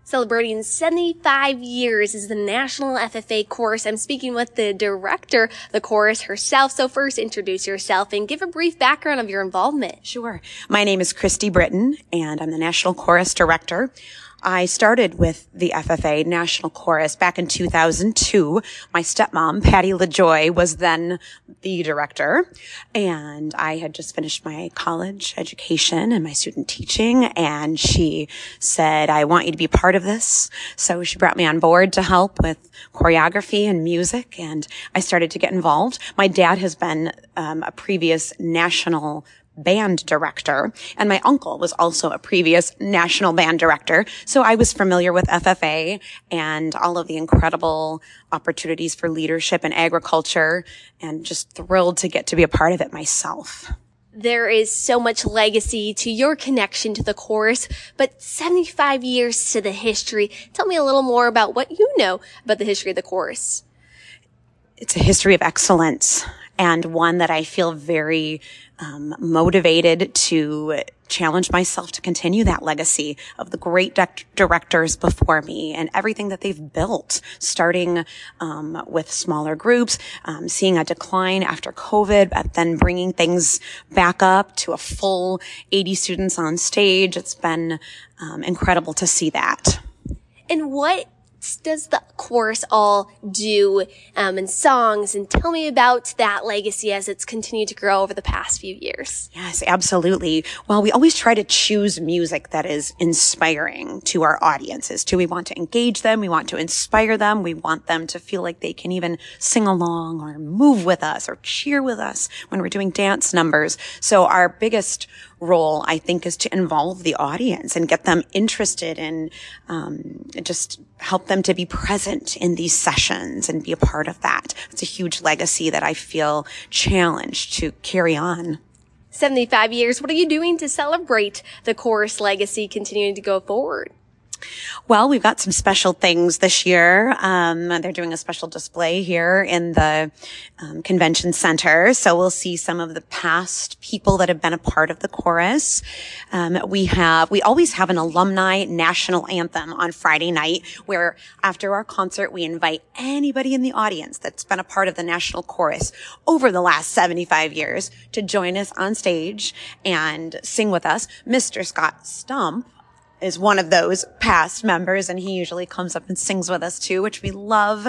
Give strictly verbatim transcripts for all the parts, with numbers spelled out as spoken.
Celebrating seventy-five years as the National F F A Chorus. I'm speaking with the director of the chorus herself. So first, introduce yourself and give a brief background of your involvement. Sure. My name is Christy Britton, and I'm the National Chorus Director. I started with the F F A National Chorus back in two thousand two. My stepmom, Patty LaJoy, was then the director, and I had just finished my college education and my student teaching, and she said, I want you to be part of this. So she brought me on board to help with choreography and music, and I started to get involved. My dad has been um, a previous national band director, and my uncle was also a previous national band director. So I was familiar with F F A and all of the incredible opportunities for leadership in agriculture, and just thrilled to get to be a part of it myself. There is so much legacy to your connection to the chorus, but seventy-five years to the history. Tell me a little more about what you know about the history of the chorus. It's a history of excellence, and one that I feel very um, motivated to challenge myself to continue that legacy of the great de- directors before me and everything that they've built, starting um, with smaller groups, um, seeing a decline after COVID, but then bringing things back up to a full eighty students on stage. It's been um, incredible to see that. And what does the chorus all do um, in songs? And tell me about that legacy as it's continued to grow over the past few years. Yes, absolutely. Well, we always try to choose music that is inspiring to our audiences too. We want to engage them. We want to inspire them. We want them to feel like they can even sing along or move with us or cheer with us when we're doing dance numbers. So our biggest role, I think, is to involve the audience and get them interested in, um, just help them to be present in these sessions and be a part of that. It's a huge legacy that I feel challenged to carry on. seventy-five years. What are you doing to celebrate the chorus legacy continuing to go forward? Well, we've got some special things this year. Um, they're doing a special display here in the um, convention center. So we'll see some of the past people that have been a part of the chorus. Um, we have, we always have an alumni national anthem on Friday night, where after our concert, we invite anybody in the audience that's been a part of the national chorus over the last seventy-five years to join us on stage and sing with us. Mister Scott Stump is one of those past members, and he usually comes up and sings with us too, which we love.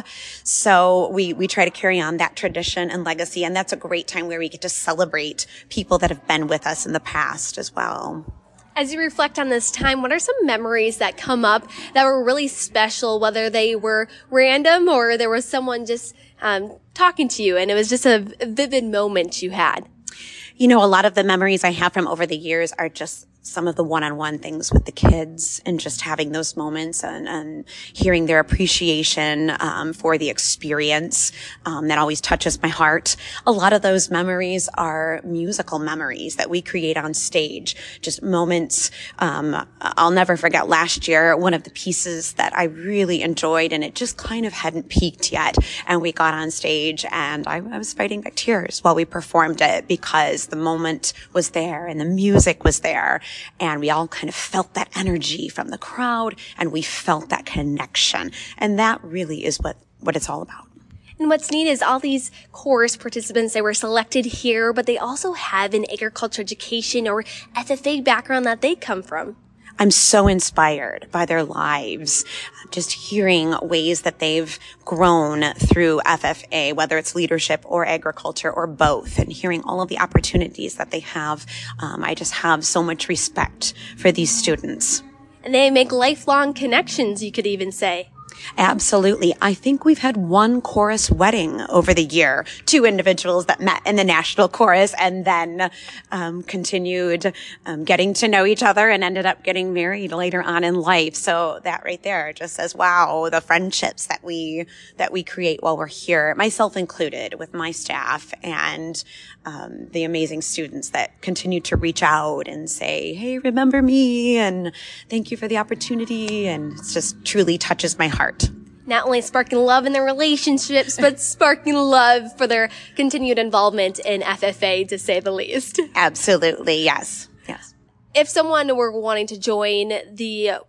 So we, we try to carry on that tradition and legacy, and that's a great time where we get to celebrate people that have been with us in the past as well. As you reflect on this time, what are some memories that come up that were really special, whether they were random or there was someone just um, talking to you and it was just a vivid moment you had? You know, a lot of the memories I have from over the years are just some of the one-on-one things with the kids, and just having those moments and, and hearing their appreciation um, for the experience. Um, that always touches my heart. A lot of those memories are musical memories that we create on stage. Just moments. Um, I'll never forget last year, one of the pieces that I really enjoyed, and it just kind of hadn't peaked yet. And we got on stage, and I, I was fighting back tears while we performed it, because the moment was there and the music was there. And we all kind of felt that energy from the crowd, and we felt that connection. And that really is what, what it's all about. And what's neat is all these chorus participants, they were selected here, but they also have an agriculture education or F F A background that they come from. I'm so inspired by their lives, just hearing ways that they've grown through F F A, whether it's leadership or agriculture or both, and hearing all of the opportunities that they have. Um, I just have so much respect for these students. And they make lifelong connections, you could even say. Absolutely. I think we've had one chorus wedding over the year, two individuals that met in the national chorus and then um, continued um, getting to know each other and ended up getting married later on in life. So that right there just says, wow, the friendships that we that we create while we're here, myself included, with my staff, and um, the amazing students that continue to reach out and say, hey, remember me, and thank you for the opportunity. And it just truly touches my heart. Not only sparking love in their relationships, but sparking love for their continued involvement in F F A, to say the least. Absolutely, yes. Yes. If someone were wanting to join the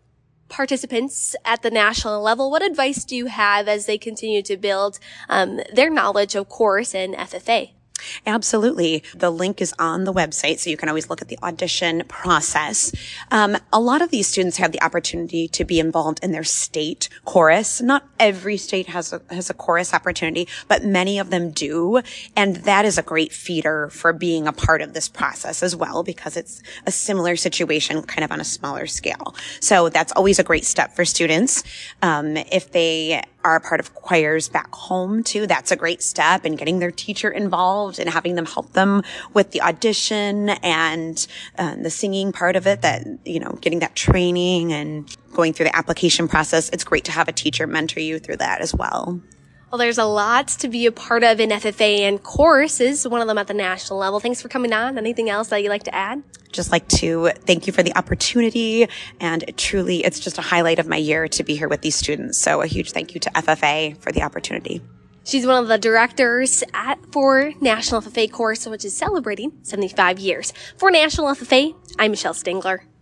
participants at the national level, what advice do you have as they continue to build um, their knowledge of chorus and F F A? Absolutely. The link is on the website, so you can always look at the audition process. Um, a lot of these students have the opportunity to be involved in their state chorus. Not every state has a, has a chorus opportunity, but many of them do. And that is a great feeder for being a part of this process as well, because it's a similar situation kind of on a smaller scale. So that's always a great step for students. Um, if they are a part of choirs back home too, that's a great step, and getting their teacher involved and having them help them with the audition and uh, the singing part of it, that, you know, getting that training and going through the application process. It's great to have a teacher mentor you through that as well. Well, there's a lot to be a part of in F F A, and chorus is one of them at the national level. Thanks for coming on. Anything else that you'd like to add? Just like to thank you for the opportunity, and truly it's just a highlight of my year to be here with these students. So a huge thank you to F F A for the opportunity. She's one of the directors at for National F F A Chorus, which is celebrating seventy-five years. For National F F A, I'm Michelle Stingler.